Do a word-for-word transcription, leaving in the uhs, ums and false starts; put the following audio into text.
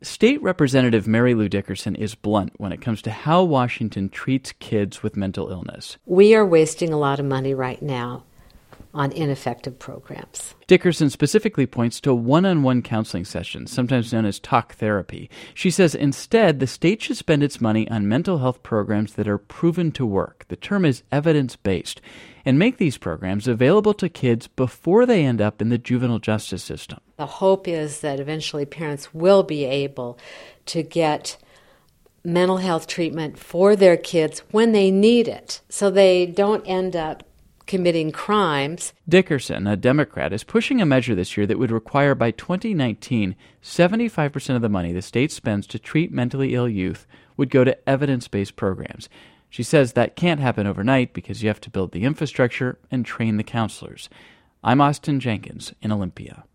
State Representative Mary Lou Dickerson is blunt when it comes to how Washington treats kids with mental illness. We are wasting a lot of money right now on ineffective programs. Dickerson specifically points to one-on-one counseling sessions, sometimes known as talk therapy. She says instead, the state should spend its money on mental health programs that are proven to work. The term is evidence-based, and make these programs available to kids before they end up in the juvenile justice system. The hope is that eventually parents will be able to get mental health treatment for their kids when they need it, so they don't end up committing crimes. Dickerson, a Democrat, is pushing a measure this year that would require by twenty nineteen, seventy-five percent of the money the state spends to treat mentally ill youth would go to evidence-based programs. She says that can't happen overnight because you have to build the infrastructure and train the counselors. I'm Austin Jenkins in Olympia.